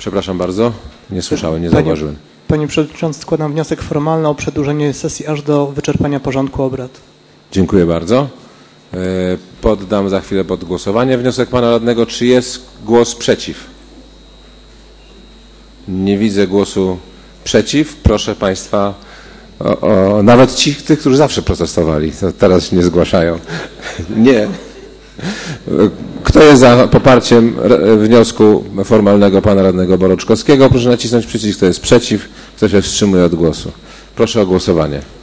Przepraszam bardzo, nie słyszałem, nie zauważyłem. Panie Przewodniczący, składam wniosek formalny o przedłużenie sesji aż do wyczerpania porządku obrad. Dziękuję bardzo. Poddam za chwilę pod głosowanie wniosek pana radnego. Czy jest głos przeciw? Nie widzę głosu przeciw. Proszę państwa, nawet tych, którzy zawsze protestowali, to teraz się nie zgłaszają. Nie. Kto jest za poparciem wniosku formalnego pana radnego Boroczkowskiego? Proszę nacisnąć przycisk. Kto jest przeciw? Kto się wstrzymuje od głosu? Proszę o głosowanie.